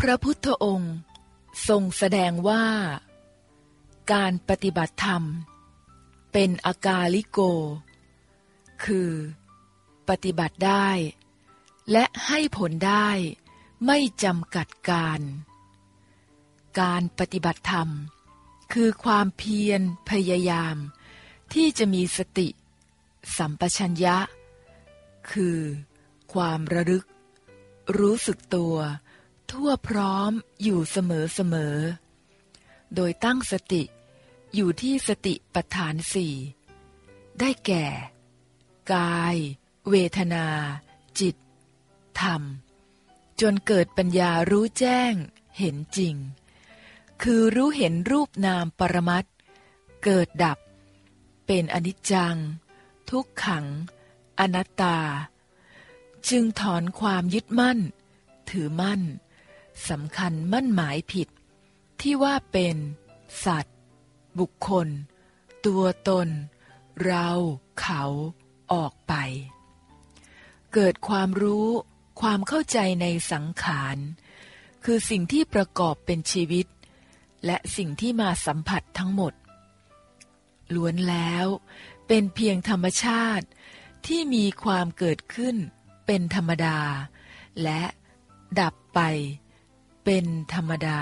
ระพุทธองค์ทรงแสดงว่าการปฏิบัติธรรมเป็นอากาลิโกคือปฏิบัติได้และให้ผลได้ไม่จำกัดการปฏิบัติธรรมคือความเพียรพยายามที่จะมีสติสัมปชัญญะคือความระลึกรู้สึกตัวทั่วพร้อมอยู่เสมอโดยตั้งสติอยู่ที่สติปัฏฐานสี่ได้แก่กายเวทนาจิตธรรมจนเกิดปัญญารู้แจ้งเห็นจริงคือรู้เห็นรูปนามปรมัตถ์เกิดดับเป็นอนิจจังทุกขังอนัตตาจึงถอนความยึดมั่นถือมั่นสำคัญมั่นหมายผิดที่ว่าเป็นสัตว์บุคคลตัวตนเราเขาออกไปเกิดความรู้ความเข้าใจในสังขารคือสิ่งที่ประกอบเป็นชีวิตและสิ่งที่มาสัมผัสทั้งหมดล้วนแล้วเป็นเพียงธรรมชาติที่มีความเกิดขึ้นเป็นธรรมดาและดับไปเป็นธรรมดา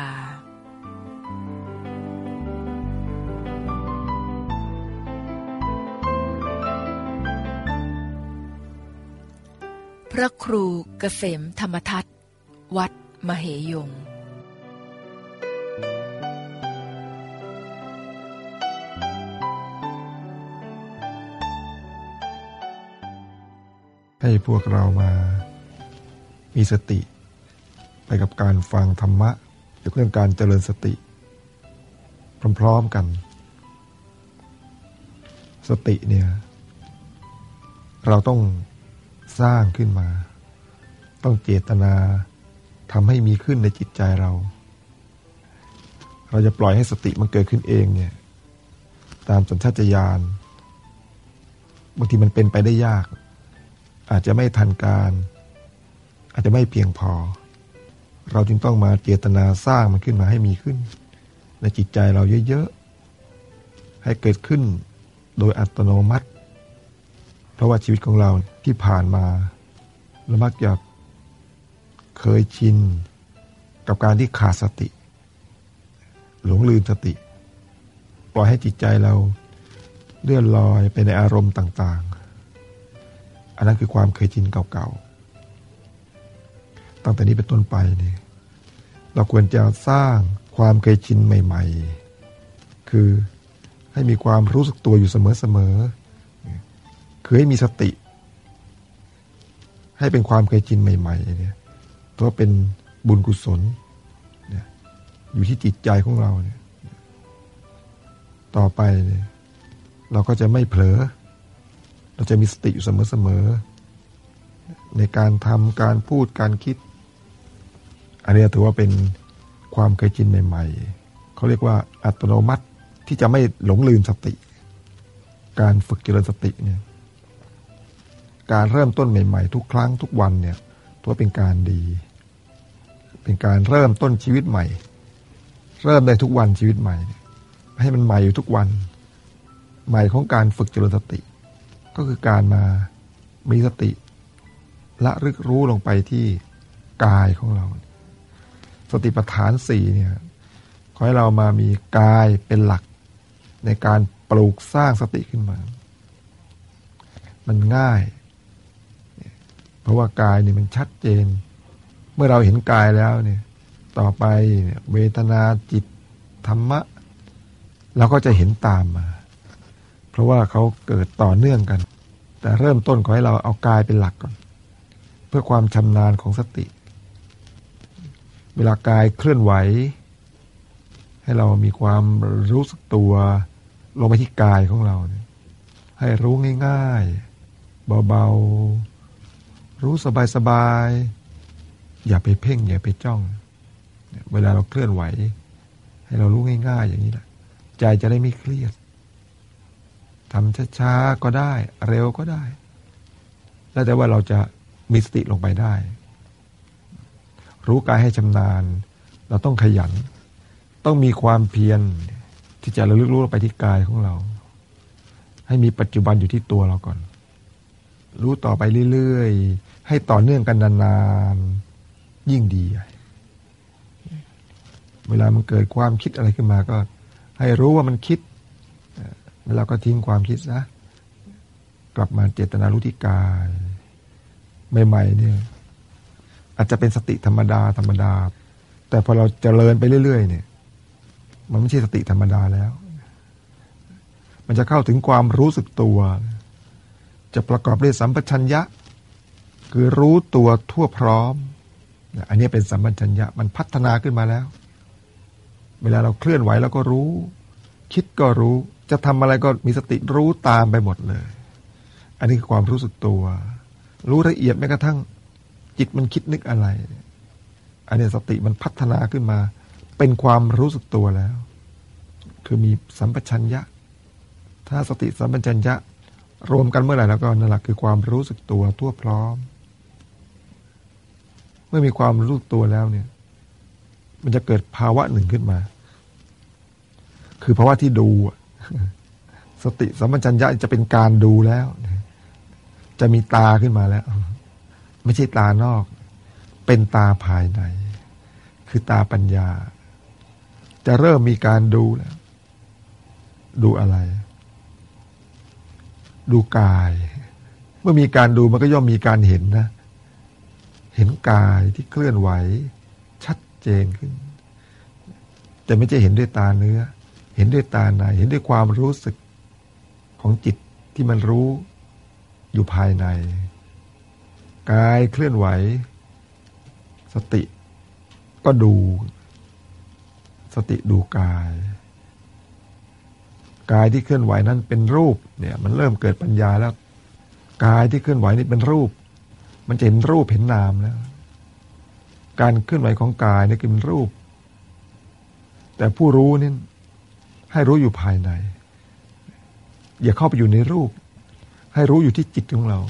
พระครูเกษมธรรมทัตวัดมเหยงให้พวกเรามามีสติไปกับการฟังธรรมะเกี่ยวกับเรื่องการเจริญสติพร้อมๆกันสติเนี่ยเราต้องสร้างขึ้นมาต้องเจตนาทำให้มีขึ้นในจิตใจเราจะปล่อยให้สติมันเกิดขึ้นเองเนี่ยตามสัญชาตญาณบางทีมันเป็นไปได้ยากอาจจะไม่ทันการอาจจะไม่เพียงพอเราจึงต้องมาเจตนาสร้างมันขึ้นมาให้มีขึ้นในจิตใจเราเยอะๆให้เกิดขึ้นโดยอัตโนมัติเพราะว่าชีวิตของเราที่ผ่านมาเรามักจะเคยชินกับการที่ขาดสติหลงลืมสติปล่อยให้จิตใจเราเลื่อนลอยไปในอารมณ์ต่างๆอันนั้นคือความเคยชินเก่าๆตั้งแต่นี้เป็นต้นไปเนี่ยเราควรจะสร้างความเคยชินใหม่ๆคือให้มีความรู้สึกตัวอยู่เสมอๆคือให้มีสติให้เป็นความเคยชินใหม่ๆเนี่ยเพราะเป็นบุญกุศลเนี่ยอยู่ที่จิตใจของเราเนี่ยต่อไปเนี่ยเราก็จะไม่เผลอเราจะมีสติอยู่เสมอๆในการทำการพูดการคิดอันนี้ถือว่าเป็นความเคยชินใหม่ๆเขาเรียกว่าอัตโนมัติที่จะไม่หลงลืมสติการฝึกเจริญสติเนี่ยการเริ่มต้นใหม่ๆทุกครั้งทุกวันเนี่ยถือว่าเป็นการดีเป็นการเริ่มต้นชีวิตใหม่เริ่มได้ทุกวันชีวิตใหม่ให้มันใหม่อยู่ทุกวันใหม่ของการฝึกเจริญสติก็คือการมามีสติละลึกรู้ลงไปที่กายของเราสติปัฏฐานสี่เนี่ยขอให้เรามามีกายเป็นหลักในการปลูกสร้างสติขึ้นมามันง่ายเพราะว่ากายนี่มันชัดเจนเมื่อเราเห็นกายแล้วเนี่ยต่อไปเนี่ยเวทนาจิตธรรมะเราก็จะเห็นตามมาเพราะว่าเขาเกิดต่อเนื่องกันแต่เริ่มต้นขอให้เราเอากายเป็นหลักก่อนเพื่อความชำนาญของสติเวลากายเคลื่อนไหวให้เรามีความรู้สึกตัวลงไปที่กายของเราเนี่ยให้รู้ง่ายๆเบาๆรู้สบายๆอย่าไปเพ่งอย่าไปจ้องเวลาเราเคลื่อนไหวให้เรารู้ง่ายๆอย่างนี้แหละใจจะได้ไม่เครียดทำช้าๆก็ได้เร็วก็ได้แล้วแต่ว่าเราจะมีสติลงไปได้รู้กายให้ชำนาญเราต้องขยันต้องมีความเพียรที่จะระลึกรู้ไปที่กายของเราให้มีปัจจุบันอยู่ที่ตัวเราก่อนรู้ต่อไปเรื่อยๆให้ต่อเนื่องกันนานๆยิ่งดีเวลามันเกิดความคิดอะไรขึ้นมาก็ให้รู้ว่ามันคิดแล้วเราก็ทิ้งความคิดซะกลับมาเจตนารู้ที่กายใหม่ๆเนี่ยอาจจะเป็นสติธรรมดาแต่พอเราเจริญไปเรื่อยๆเนี่ยมันไม่ใช่สติธรรมดาแล้วมันจะเข้าถึงความรู้สึกตัวจะประกอบด้วยสัมปชัญญะคือรู้ตัวทั่วพร้อมอันนี้เป็นสัมปชัญญะมันพัฒนาขึ้นมาแล้วเวลาเราเคลื่อนไหวเราก็รู้คิดก็รู้จะทำอะไรก็มีสติรู้ตามไปหมดเลยอันนี้คือความรู้สึกตัวรู้ละเอียดแม้กระทั่งจิตมันคิดนึกอะไรอันนี้สติมันพัฒนาขึ้นมาเป็นความรู้สึกตัวแล้วคือมีสัมปชัญญะถ้าสติสัมปชัญญะรวมกันเมื่อไหร่แล้วก็นั่นแหละคือความรู้สึกตัวทั่วพร้อมเมื่อมีความรู้สึกตัวแล้วเนี่ยมันจะเกิดภาวะหนึ่งขึ้นมาคือภาวะที่ดูสติสัมปชัญญะจะเป็นการดูแล้วจะมีตาขึ้นมาแล้วไม่ใช่ตานอกเป็นตาภายในคือตาปัญญาจะเริ่มมีการดูแล้วดูอะไรดูกายเมื่อมีการดูมันก็ย่อมมีการเห็นนะเห็นกายที่เคลื่อนไหวชัดเจนขึ้นแต่ไม่ใช่เห็นด้วยตาเนื้อเห็นด้วยตาในเห็นด้วยความรู้สึกของจิตที่มันรู้อยู่ภายในกายเคลื่อนไหวสติก็ดูสติดูกายกายที่เคลื่อนไหวนั้นเป็นรูปเนี่ยมันเริ่มเกิดปัญญาแล้วกายที่เคลื่อนไหวนี่เป็นรูปมันจะเห็นรูปเห็นนามแล้วการเคลื่อนไหวของกายนี่คือเป็นรูปแต่ผู้รู้นี่ให้รู้อยู่ภายในอย่าเข้าไปอยู่ในรูปให้รู้อยู่ที่จิตของเรา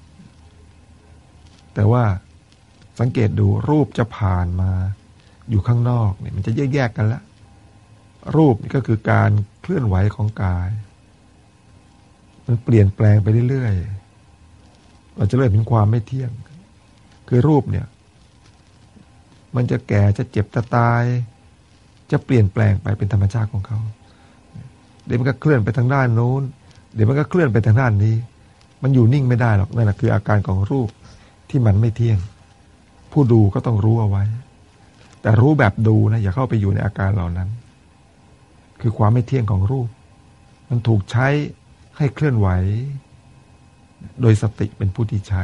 แต่ว่าสังเกตดูรูปจะผ่านมาอยู่ข้างนอกเนี่ยมันจะแยกกันแล้วรูปนี่ก็คือการเคลื่อนไหวของกายมันเปลี่ยนแปลงไปเรื่อยๆเราจะเริ่มเห็นความไม่เที่ยงคือรูปเนี่ยมันจะแก่จะเจ็บจะตายจะเปลี่ยนแปลงไปเป็นธรรมชาติของเขาเดี๋ยวมันก็เคลื่อนไปทางด้านโน้นเดี๋ยวมันก็เคลื่อนไปทางด้านนี้มันอยู่นิ่งไม่ได้หรอกนั่นแหละคืออาการของรูปที่มันไม่เที่ยงผู้ดูก็ต้องรู้เอาไว้แต่รู้แบบดูนะอย่าเข้าไปอยู่ในอาการเหล่านั้นคือความไม่เที่ยงของรูปมันถูกใช้ให้เคลื่อนไหวโดยสติเป็นผู้ที่ใช้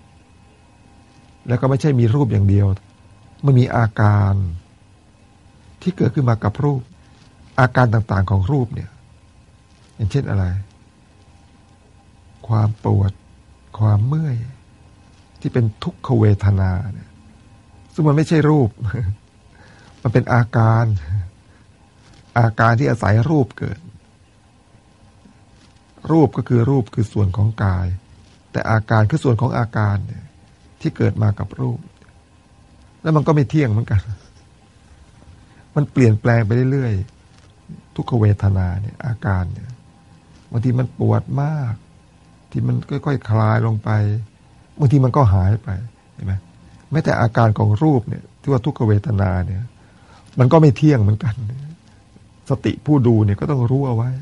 แล้วก็ไม่ใช่มีรูปอย่างเดียวมันมีอาการที่เกิดขึ้นมากับรูปอาการต่างๆของรูปเนี่ยอย่างเช่นอะไรความปวดความเมื่อยที่เป็นทุกขเวทนาเนี่ยซึ่งมันไม่ใช่รูป มันเป็นอาการที่อาศัยรูปเกิดรูปก็คือรูปคือส่วนของกายแต่อาการคือส่วนของอาการเนี่ยที่เกิดมากับรูปแล้วมันก็ไม่เที่ยงเหมือนกันมันเปลี่ยนแปลงไปเรื่อยๆทุกขเวทนาเนี่ยอาการเนี่ยบางทีมันปวดมากที่มันค่อยๆคลายลงไปบางทีมันก็หายไปเห็นไหมแม้แต่อาการของรูปเนี่ยที่ว่าทุกขเวทนาเนี่ยมันก็ไม่เที่ยงเหมือนกันสติผู้ดูเนี่ยก็ต้องรู้เอาไว้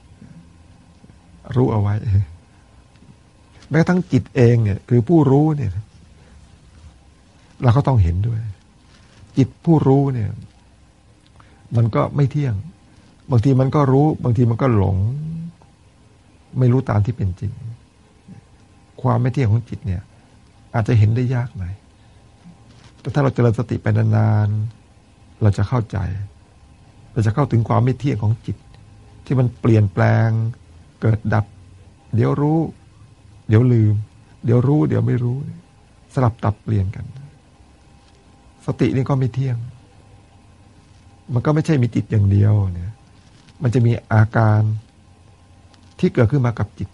แม้ทั้งจิตเองเนี่ยคือผู้รู้เนี่ยเราก็ต้องเห็นด้วยจิตผู้รู้เนี่ยมันก็ไม่เที่ยงบางทีมันก็รู้บางทีมันก็หลงไม่รู้ตามที่เป็นจริงความไม่เที่ยงของจิตเนี่ยอาจจะเห็นได้ยากหน่อยแต่ถ้าเราเจริญสติไปนานๆเราจะเข้าใจเราจะเข้าถึงความไม่เที่ยงของจิตที่มันเปลี่ยนแปลงเกิดดับเดี๋ยวรู้เดี๋ยวลืมเดี๋ยวรู้เดี๋ยวไม่รู้สลับตับเปลี่ยนกันสตินี่ก็ไม่เที่ยงมันก็ไม่ใช่มีจิตอย่างเดียวเนี่ยมันจะมีอาการที่เกิดขึ้นมากับจิต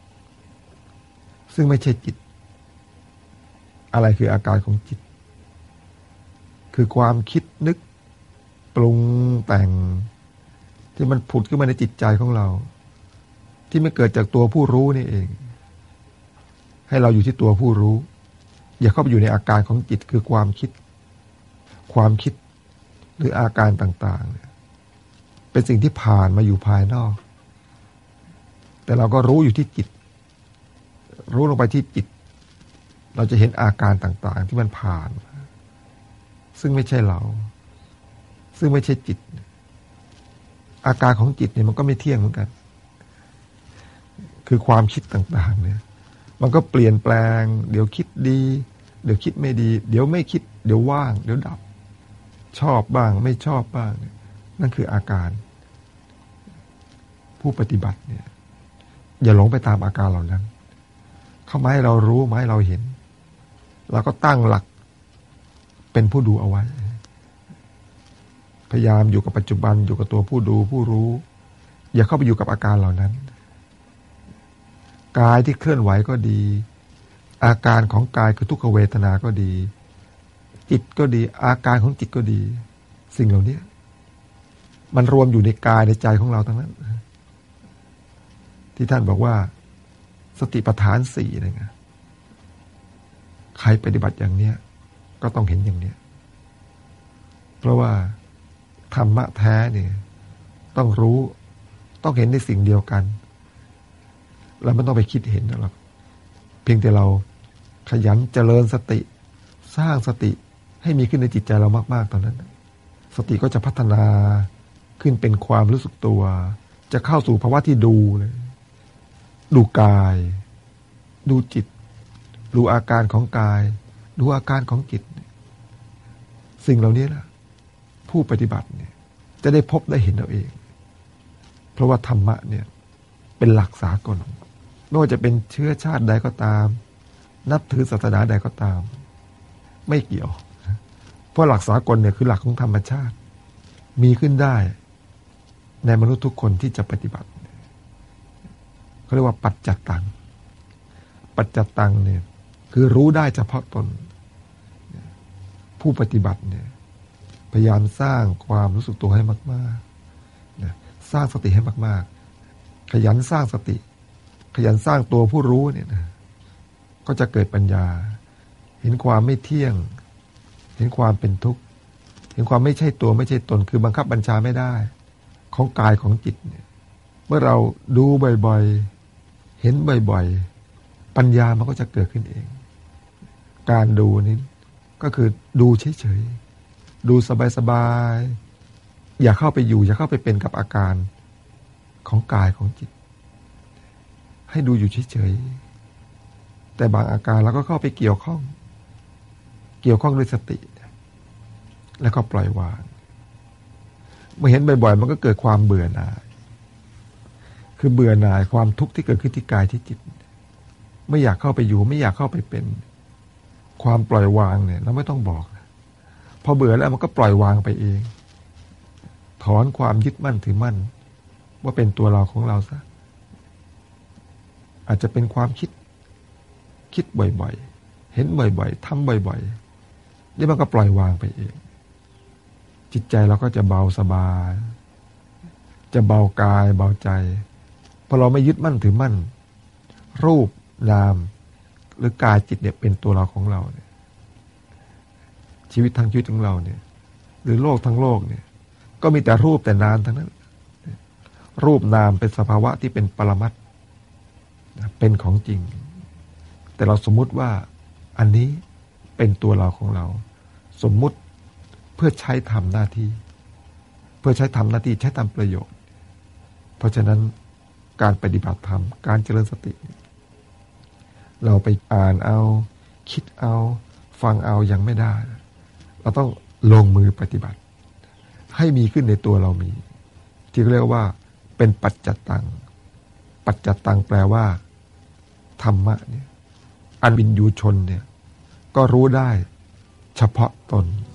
ซึ่งไม่ใช่จิตอะไรคืออาการของจิตคือความคิดนึกปรุงแต่งที่มันผุดขึ้นมาในจิตใจของเราที่ไม่เกิดจากตัวผู้รู้นี่เองให้เราอยู่ที่ตัวผู้รู้อย่าเข้าไปอยู่ในอาการของจิตคือความคิดหรืออาการต่างๆเป็นสิ่งที่ผ่านมาอยู่ภายนอกแต่เราก็รู้อยู่ที่จิตรู้ลงไปที่จิตเราจะเห็นอาการต่างๆที่มันผ่านซึ่งไม่ใช่เราซึ่งไม่ใช่จิตอาการของจิตเนี่ยมันก็ไม่เที่ยงเหมือนกันคือความคิดต่างๆเนี่ยมันก็เปลี่ยนแปลงเดี๋ยวคิดดีเดี๋ยวคิดไม่ดีเดี๋ยวไม่คิดเดี๋ยวว่างเดี๋ยวดับชอบบ้างไม่ชอบบ้างนั่นคืออาการผู้ปฏิบัติเนี่ยอย่าหลงไปตามอาการเหล่านั้นเข้ามาให้เรารู้มาให้เราเห็นเราก็ตั้งหลักเป็นผู้ดูเอาไว้พยายามอยู่กับปัจจุบันอยู่กับตัวผู้ดูผู้รู้อย่าเข้าไปอยู่กับอาการเหล่านั้นกายที่เคลื่อนไหวก็ดีอาการของกายคือทุกขเวทนาก็ดีจิตก็ดีอาการของจิตก็ดีสิ่งเหล่านี้มันรวมอยู่ในกายในใจของเราทั้งนั้นที่ท่านบอกว่าสติปัฏฐานสี่นะไงใครปฏิบัติอย่างเนี้ยก็ต้องเห็นอย่างเนี้ยเพราะว่าธรรมะแท้เนี่ยต้องรู้ต้องเห็นในสิ่งเดียวกันเราไม่ต้องไปคิดเห็นหรอกเพียงแต่เราขยันเจริญสติสร้างสติให้มีขึ้นในจิตใจเรามากๆตอนนั้นสติก็จะพัฒนาขึ้นเป็นความรู้สึกตัวจะเข้าสู่ภาวะที่ดูเลยดูกายดูจิตดูอาการของกายดูอาการของจิตสิ่งเหล่านี้นะผู้ปฏิบัติเนี่ยจะได้พบได้เห็นเอาเองเพราะว่าธรรมะเนี่ยเป็นหลักสากลไม่ว่าจะเป็นเชื้อชาติใดก็ตามนับถือศาสนาใดก็ตามไม่เกี่ยวเพราะหลักสากลเนี่ยคือหลักของธรรมชาติมีขึ้นได้ในมนุษย์ทุกคนที่จะปฏิบัติเขาเรียกว่าปัจจัตตังปัจจัตตังเนี่ยคือรู้ได้เฉพาะตนผู้ปฏิบัติเนี่ยพยายามสร้างความรู้สึกตัวให้มากๆสร้างสติให้มากๆขยันสร้างสติขยันสร้างตัวผู้รู้เนี่ยนะก็จะเกิดปัญญาเห็นความไม่เที่ยงเห็นความเป็นทุกข์เห็นความไม่ใช่ตัวไม่ใช่ตนคือบังคับบัญชาไม่ได้ของกายของจิตเนี่ยเมื่อเราดูบ่อยๆเห็นบ่อยๆปัญญามันก็จะเกิดขึ้นเองการดูนี้ก็คือดูเฉยๆดูสบายๆอย่าเข้าไปอยู่อย่าเข้าไปเป็นกับอาการของกายของจิตให้ดูอยู่เฉยๆแต่บางอาการเราก็เข้าไปเกี่ยวข้องด้วยสติแล้วก็ปล่อยวางเมื่อเห็นบ่อยๆมันก็เกิดความเบื่อหน่ายคือเบื่อหน่ายความทุกข์ที่เกิดขึ้นที่กายที่จิตไม่อยากเข้าไปอยู่ไม่อยากเข้าไปเป็นความปล่อยวางเนี่ยเราไม่ต้องบอกพอเบื่อแล้วมันก็ปล่อยวางไปเองถอนความยึดมั่นถือมั่นว่าเป็นตัวเราของเราซะอาจจะเป็นความคิดบ่อยๆเห็นบ่อยๆทำบ่อยๆนี่มันก็ปล่อยวางไปเองจิตใจเราก็จะเบาสบายจะเบากายเบาใจพอเราไม่ยึดมั่นถือมั่นรูปนามหรือกายจิตเนี่ยเป็นตัวเราของเราเนี่ยชีวิตทั้งชีวิตของเราเนี่ยหรือโลกทั้งโลกเนี่ยก็มีแต่รูปแต่นามทั้งนั้นรูปนามเป็นสภาวะที่เป็นปรมัตถ์เป็นของจริงแต่เราสมมุติว่าอันนี้เป็นตัวเราของเราสมมุติเพื่อใช้ทำหน้าที่เพื่อใช้ทำหน้าที่ใช้ทำประโยชน์เพราะฉะนั้นการปฏิบัติธรรมการเจริญสติเราไปอ่านเอาคิดเอาฟังเอายังไม่ได้เราต้องลงมือปฏิบัติให้มีขึ้นในตัวเรามีที่เรียกว่าเป็นปัจจัตตังปัจจัตตังแปลว่าธรรมะเนี่ยอันวินยูชนเนี่ยก็รู้ได้เฉพาะตน